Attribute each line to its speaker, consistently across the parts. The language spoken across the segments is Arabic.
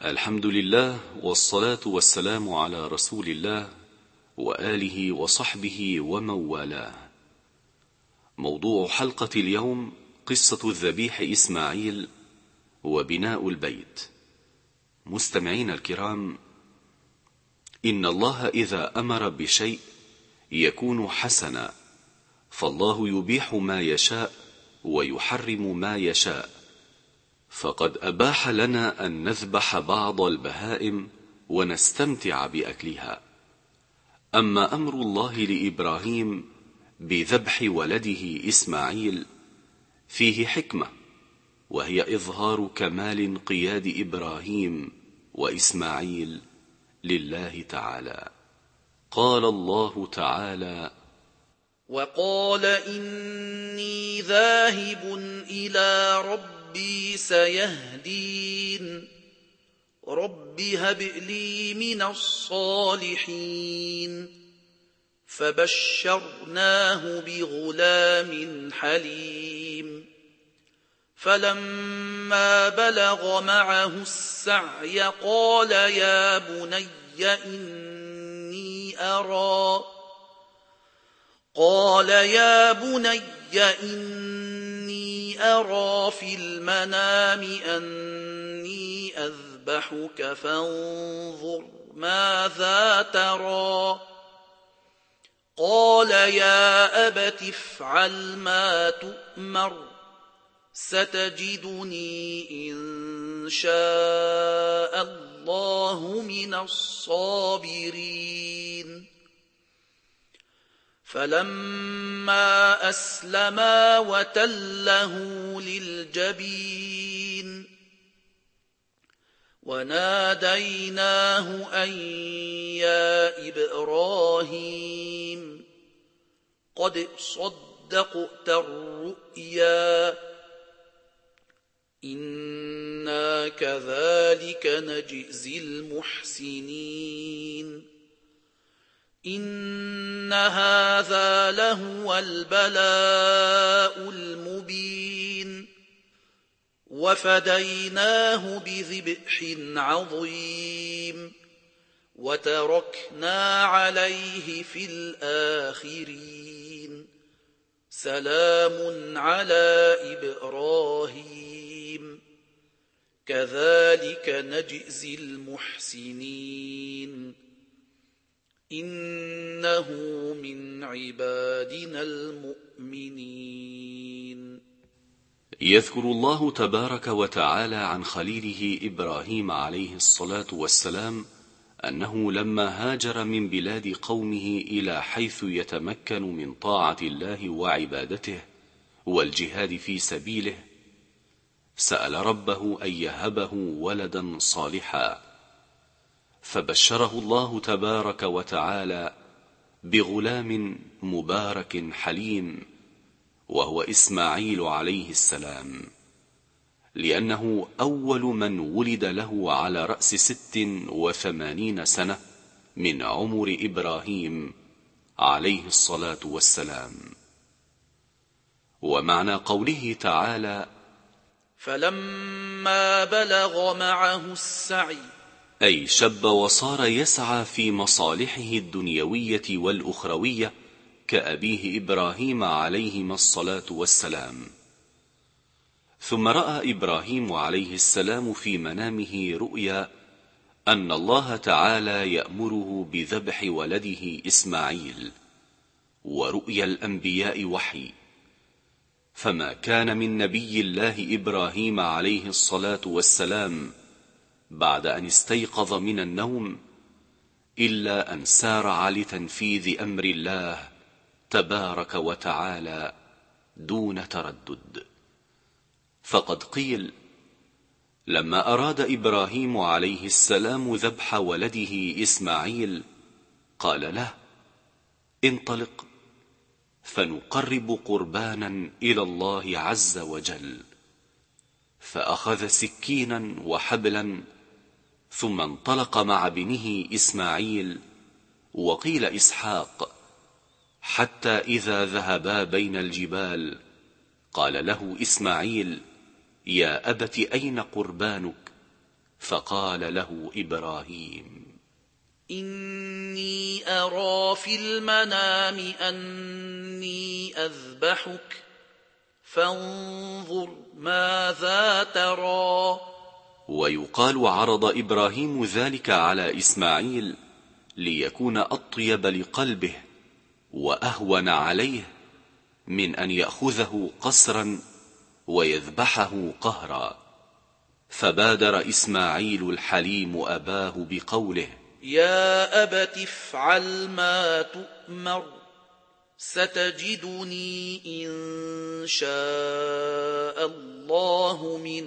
Speaker 1: الحمد لله والصلاة والسلام على رسول الله وآله وصحبه ومن والاه. موضوع حلقة اليوم قصة الذبيح إسماعيل وبناء البيت. مستمعين الكرام، إن الله إذا أمر بشيء يكون حسنا، فالله يبيح ما يشاء ويحرم ما يشاء، فقد أباح لنا أن نذبح بعض البهائم ونستمتع بأكلها. أما أمر الله لإبراهيم بذبح ولده إسماعيل فيه حكمة، وهي إظهار كمال انقياد إبراهيم وإسماعيل لله تعالى. قال الله تعالى:
Speaker 2: وقال إني ذاهب إلى ربي سيهدين رب هب لي من الصالحين فبشرناه بغلام حليم فلما بلغ معه السعي قال يا بني إني أرى في المنام أني أذبحك فانظر ماذا ترى. قال يا أبت افعل ما تؤمر ستجدني إن شاء الله من الصابرين. فلما أسلما وتله للجبين وناديناه أن يا إبراهيم قد صدقت الرؤيا إنا كذلك نجزي المحسنين إن هذا لهو البلاء المبين وفديناه بذبح عظيم وتركنا عليه في الآخرين سلام على إبراهيم كذلك نجزي المحسنين إنه من عبادنا المؤمنين.
Speaker 1: يذكر الله تبارك وتعالى عن خليله إبراهيم عليه الصلاة والسلام أنه لما هاجر من بلاد قومه إلى حيث يتمكن من طاعة الله وعبادته والجهاد في سبيله سأل ربه أن يهبه ولدا صالحا، فبشره الله تبارك وتعالى بغلام مبارك حليم وهو إسماعيل عليه السلام، لأنه أول من ولد له على رأس 86 سنة من عمر إبراهيم عليه الصلاة والسلام. ومعنى قوله تعالى:
Speaker 2: فلما بلغ معه السعي،
Speaker 1: أي شب وصار يسعى في مصالحه الدنيوية والأخروية كأبيه إبراهيم عليهما الصلاة والسلام. ثم رأى إبراهيم عليه السلام في منامه رؤيا أن الله تعالى يأمره بذبح ولده إسماعيل، ورؤيا الأنبياء وحي، فما كان من نبي الله إبراهيم عليه الصلاة والسلام بعد أن استيقظ من النوم إلا أن سارع لتنفيذ أمر الله تبارك وتعالى دون تردد. فقد قيل: لما أراد إبراهيم عليه السلام ذبح ولده إسماعيل قال له: انطلق فنقرب قربانا إلى الله عز وجل، فأخذ سكينا وحبلا ثم انطلق مع ابنه إسماعيل وقيل إسحاق، حتى إذا ذهبا بين الجبال قال له إسماعيل: يا أبت أين قربانك؟ فقال له إبراهيم:
Speaker 2: إني أرى في المنام أني أذبحك فانظر ماذا ترى.
Speaker 1: ويقال عرض إبراهيم ذلك على إسماعيل ليكون أطيب لقلبه وأهون عليه من أن يأخذه قسرا ويذبحه قهرا. فبادر إسماعيل الحليم أباه بقوله:
Speaker 2: يا أبت افعل ما تؤمر ستجدني إن شاء الله من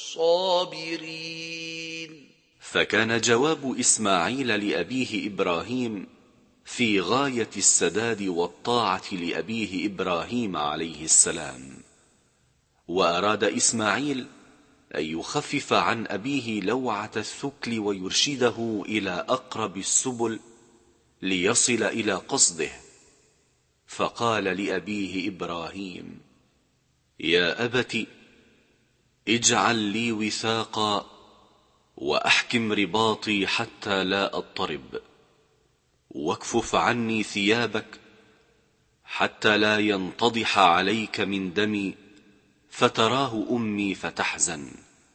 Speaker 2: الصابرين.
Speaker 1: فكان جواب إسماعيل لأبيه إبراهيم في غاية السداد والطاعة لأبيه إبراهيم عليه السلام. وأراد إسماعيل أن يخفف عن أبيه لوعة الثكل ويرشده إلى أقرب السبل ليصل إلى قصده، فقال لأبيه إبراهيم: يا أبت اجعل لي وثاقا وأحكم رباطي حتى لا أضطرب، واكفف عني ثيابك حتى لا ينتضح عليك من دمي فتراه أمي فتحزن،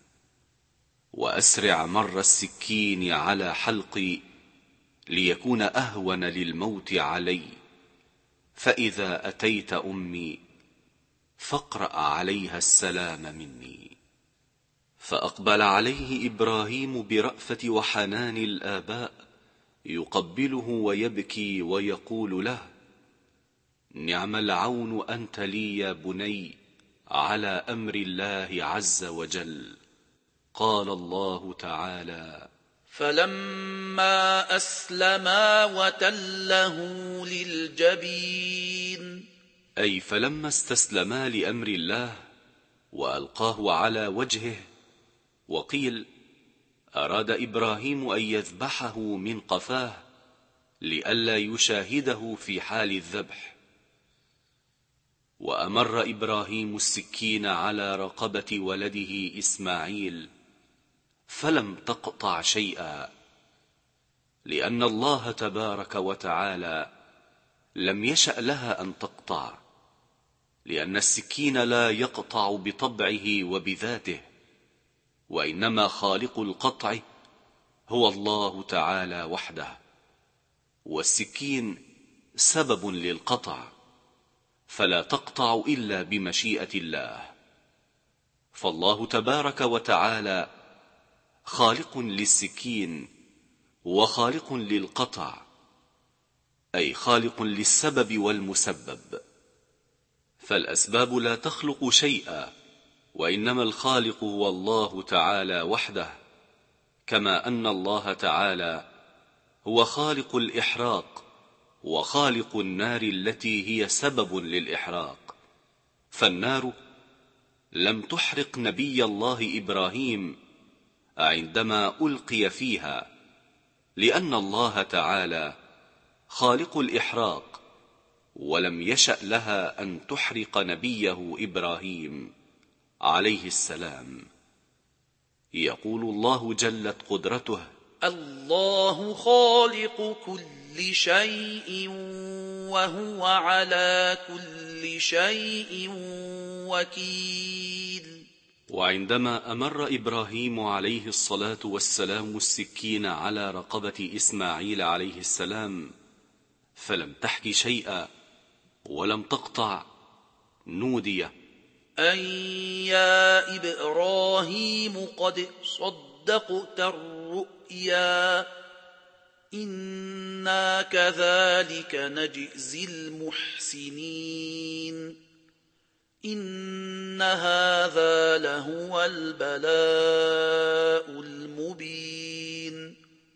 Speaker 1: وأسرع مر السكين على حلقي ليكون أهون للموت علي، فإذا أتيت أمي فاقرأ عليها السلام مني. فأقبل عليه إبراهيم برأفة وحنان الآباء يقبله ويبكي ويقول له: نعم العون أنت لي يا بني على أمر الله عز وجل. قال الله تعالى:
Speaker 2: فلما أسلما وتله للجبين،
Speaker 1: أي فلما استسلما لأمر الله وألقاه على وجهه. وقيل أراد إبراهيم أن يذبحه من قفاه لئلا يشاهده في حال الذبح. وأمر إبراهيم السكين على رقبة ولده إسماعيل فلم تقطع شيئا، لأن الله تبارك وتعالى لم يشأ لها أن تقطع، لأن السكين لا يقطع بطبعه وبذاته، وإنما خالق القطع هو الله تعالى وحده، والسكين سبب للقطع، فلا تقطع إلا بمشيئة الله. فالله تبارك وتعالى خالق للسكين وخالق للقطع، أي خالق للسبب والمسبب، فالأسباب لا تخلق شيئا، وإنما الخالق هو الله تعالى وحده، كما أن الله تعالى هو خالق الإحراق وخالق النار التي هي سبب للإحراق. فالنار لم تحرق نبي الله إبراهيم عندما ألقي فيها، لأن الله تعالى خالق الإحراق، ولم يشأ لها أن تحرق نبيه إبراهيم عليه السلام. يقول الله جلت قدرته:
Speaker 2: الله خالق كل شيء وهو على كل شيء وكيل.
Speaker 1: وعندما أمر إبراهيم عليه الصلاة والسلام السكين على رقبة إسماعيل عليه السلام فلم تحك شيئا ولم تقطع، نودي:
Speaker 2: أن يا إبراهيم قد صدقت الرؤيا إنا كذلك نجزي المحسنين إن هذا لهو البلاء المبين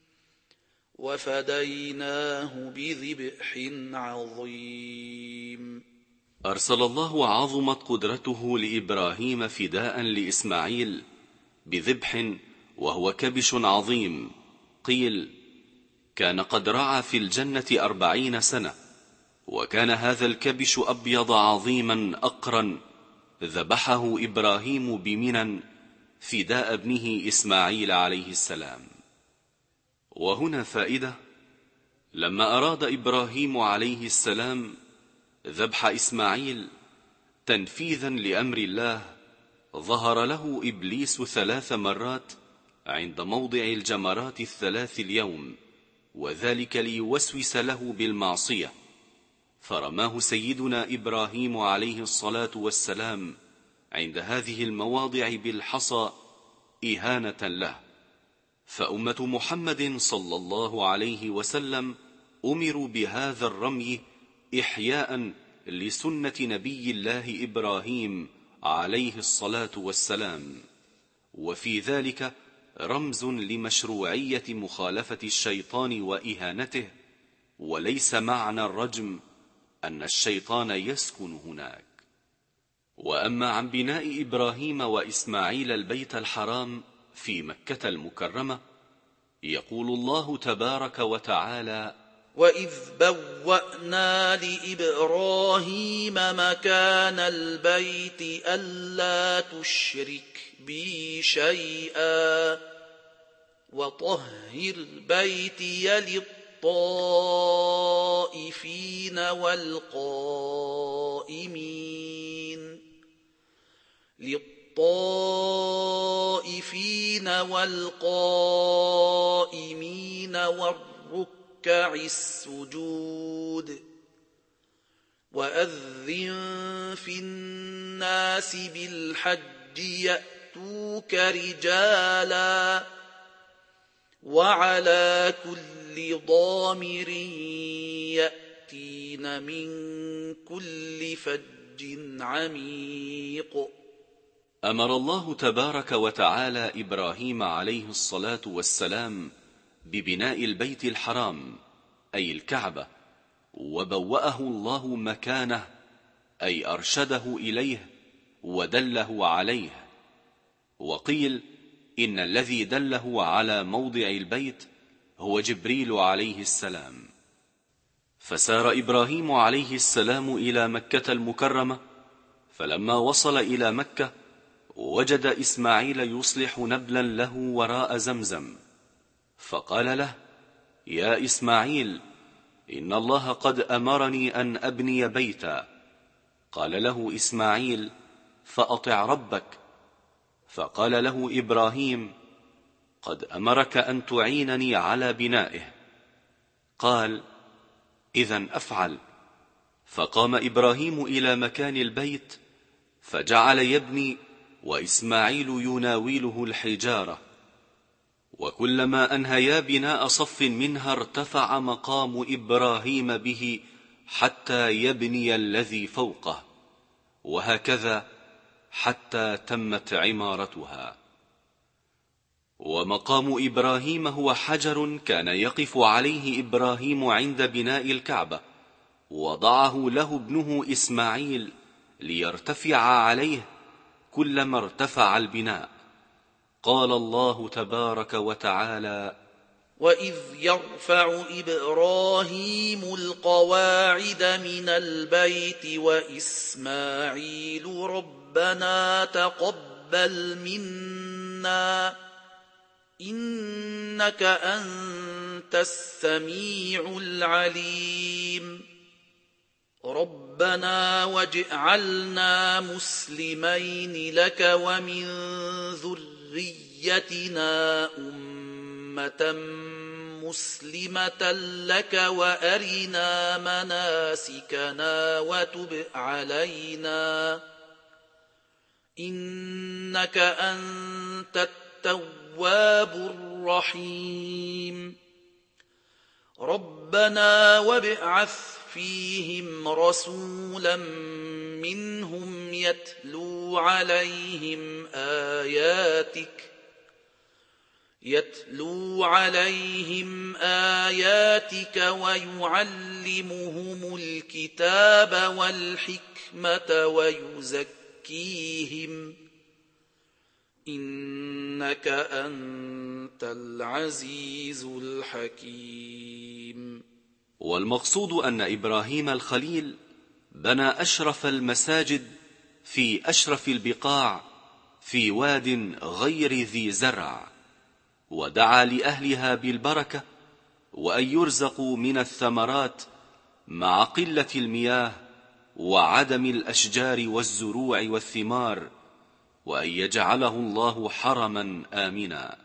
Speaker 2: وفديناه بذبح عظيم.
Speaker 1: أرسل الله عظمت قدرته لإبراهيم فداء لإسماعيل بذبح وهو كبش عظيم. قيل كان قد رعى في الجنة 40 سنة، وكان هذا الكبش أبيض عظيما أقرا ذبحه إبراهيم بمنى فداء ابنه إسماعيل عليه السلام. وهنا فائدة: لما أراد إبراهيم عليه السلام ذبح إسماعيل تنفيذا لأمر الله، ظهر له إبليس 3 مرات عند موضع الجمرات 3 اليوم، وذلك ليوسوس له بالمعصية، فرماه سيدنا إبراهيم عليه الصلاة والسلام عند هذه المواضع بالحصى إهانة له. فأمة محمد صلى الله عليه وسلم أمروا بهذا الرمي إحياء لسنة نبي الله إبراهيم عليه الصلاة والسلام، وفي ذلك رمز لمشروعية مخالفة الشيطان وإهانته، وليس معنى الرجم أن الشيطان يسكن هناك. وأما عن بناء إبراهيم وإسماعيل البيت الحرام في مكة المكرمة، يقول الله تبارك وتعالى:
Speaker 2: وإذ بوأنا لإبراهيم مكان البيت ألا تشرك بي شيئا وطهر بيتي للطائفين والقائمين والركع السجود. وأذن في الناس بالحج يأتوك رجالا وعلى كل ضامر يأتين من كل فج عميق.
Speaker 1: أمر الله تبارك وتعالى إبراهيم عليه الصلاة والسلام ببناء البيت الحرام أي الكعبة، وبوأه الله مكانه أي أرشده إليه ودله عليه. وقيل إن الذي دله على موضع البيت هو جبريل عليه السلام. فسار إبراهيم عليه السلام إلى مكة المكرمة، فلما وصل إلى مكة وجد إسماعيل يصلح نبلا له وراء زمزم، فقال له: يا إسماعيل، إن الله قد أمرني أن أبني بيتا. قال له إسماعيل: فأطع ربك. فقال له إبراهيم: قد أمرك أن تعينني على بنائه. قال: إذن أفعل. فقام إبراهيم إلى مكان البيت فجعل يبني، وإسماعيل يناوله الحجارة، وكلما أنهيا بناء صف منها ارتفع مقام إبراهيم به حتى يبني الذي فوقه، وهكذا حتى تمت عمارتها. ومقام إبراهيم هو حجر كان يقف عليه إبراهيم عند بناء الكعبة، وضعه له ابنه إسماعيل ليرتفع عليه كلما ارتفع البناء. قال الله تبارك وتعالى:
Speaker 2: وإذ يرفع إبراهيم القواعد من البيت وإسماعيل ربنا تقبل منا إنك أنت السميع العليم. ربنا واجعلنا مسلمين لك ومن ذريتنا أمة مسلمة لك وأرنا مناسكنا وتب علينا إنك أنت التواب الرحيم. ربنا وابعث فيهم رسولا منهم يتلو عليهم آياتك ويعلمهم الكتاب والحكمة ويزكيهم إنك أنت العزيز الحكيم.
Speaker 1: والمقصود أن إبراهيم الخليل بنى أشرف المساجد في أشرف البقاع في واد غير ذي زرع، ودعا لأهلها بالبركة وأن يرزقوا من الثمرات مع قلة المياه وعدم الأشجار والزروع والثمار، وأن يجعله الله حرما آمنا.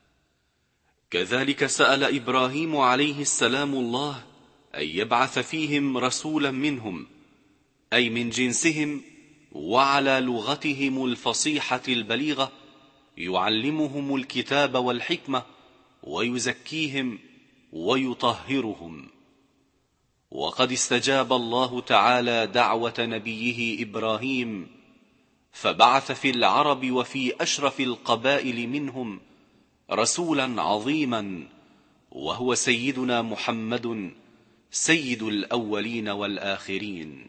Speaker 1: كذلك سأل إبراهيم عليه السلام الله أن يبعث فيهم رسولا منهم، أي من جنسهم وعلى لغتهم الفصيحة البليغة، يعلمهم الكتاب والحكمة ويزكيهم ويطهرهم. وقد استجاب الله تعالى دعوة نبيه إبراهيم، فبعث في العرب وفي أشرف القبائل منهم رسولا عظيما، وهو سيدنا محمد سيد الأولين والآخرين.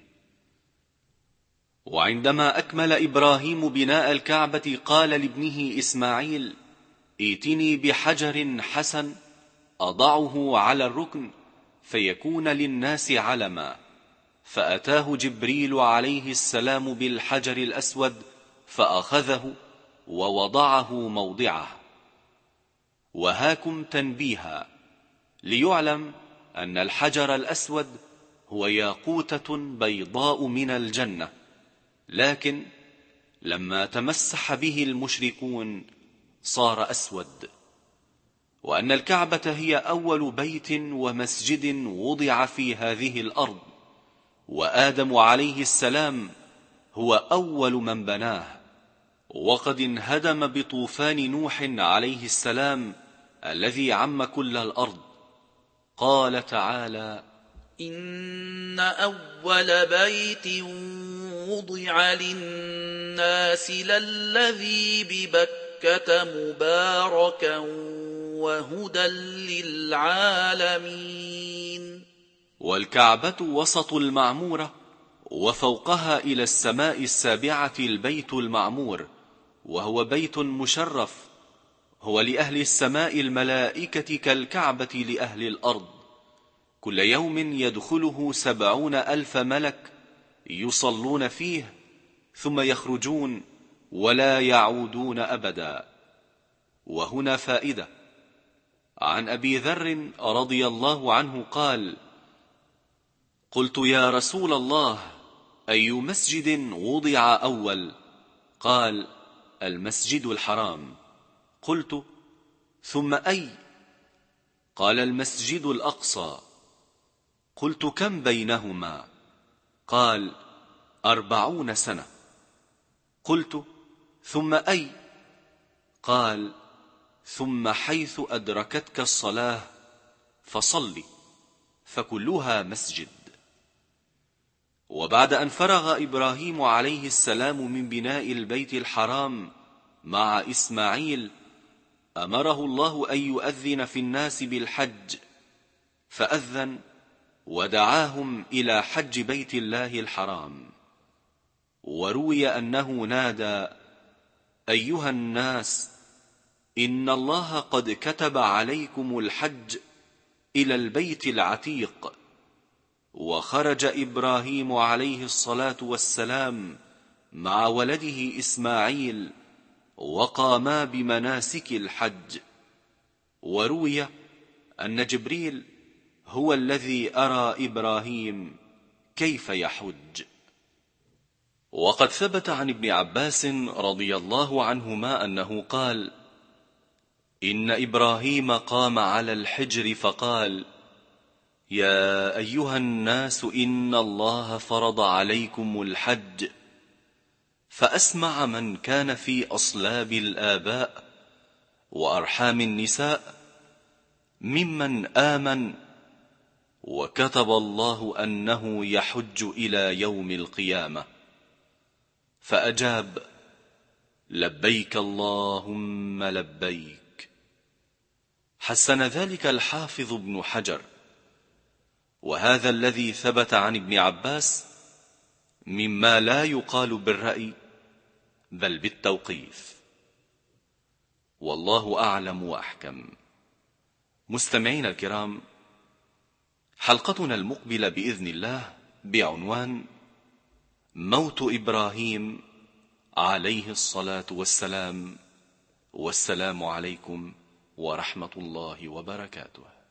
Speaker 1: وعندما أكمل إبراهيم بناء الكعبة قال لابنه إسماعيل: ائتني بحجر حسن أضعه على الركن فيكون للناس علما. فأتاه جبريل عليه السلام بالحجر الأسود فأخذه ووضعه موضعه. وهاكم تنبيها ليعلم أن الحجر الأسود هو ياقوتة بيضاء من الجنة، لكن لما تمسح به المشركون صار أسود. وأن الكعبة هي أول بيت ومسجد وضع في هذه الأرض، وآدم عليه السلام هو أول من بناه، وقد انهدم بطوفان نوح عليه السلام الذي عم كل الأرض. قال تعالى:
Speaker 2: إن أول بيت وضع للناس للذي ببكة مباركا وهدى للعالمين.
Speaker 1: والكعبة وسط المعمورة، وفوقها إلى السماء السابعة البيت المعمور، وهو بيت مشرف، هو لأهل السماء الملائكة كالكعبة لأهل الأرض. كل يوم يدخله 70,000 ملك يصلون فيه ثم يخرجون ولا يعودون أبدا. وهنا فائدة. عن أبي ذر رضي الله عنه قال: قلت يا رسول الله، أي مسجد وضع أول؟ قال: المسجد الحرام. قلت: ثم أي؟ قال: المسجد الأقصى. قلت: كم بينهما؟ قال: 40 سنة. قلت: ثم أي؟ قال: ثم حيث أدركتك الصلاة فصل، فكلها مسجد. وبعد أن فرغ إبراهيم عليه السلام من بناء البيت الحرام مع إسماعيل، أمره الله أن يؤذن في الناس بالحج، فأذن ودعاهم إلى حج بيت الله الحرام. وروي أنه نادى: أيها الناس، إن الله قد كتب عليكم الحج إلى البيت العتيق. وخرج إبراهيم عليه الصلاة والسلام مع ولده إسماعيل، وقاما بمناسك الحج. وروي أن جبريل هو الذي أرى إبراهيم كيف يحج. وقد ثبت عن ابن عباس رضي الله عنهما أنه قال: إن إبراهيم قام على الحجر فقال: يا أيها الناس، إن الله فرض عليكم الحج. فأسمع من كان في أصلاب الآباء وأرحام النساء ممن آمن، وكتب الله أنه يحج إلى يوم القيامة. فأجاب: لبيك اللهم لبيك. حسن ذلك الحافظ ابن حجر. وهذا الذي ثبت عن ابن عباس مما لا يقال بالرأي بل بالتوقيف. والله أعلم وأحكم. مستمعين الكرام، حلقتنا المقبلة بإذن الله بعنوان موت إبراهيم عليه الصلاة والسلام. والسلام عليكم ورحمة الله وبركاته.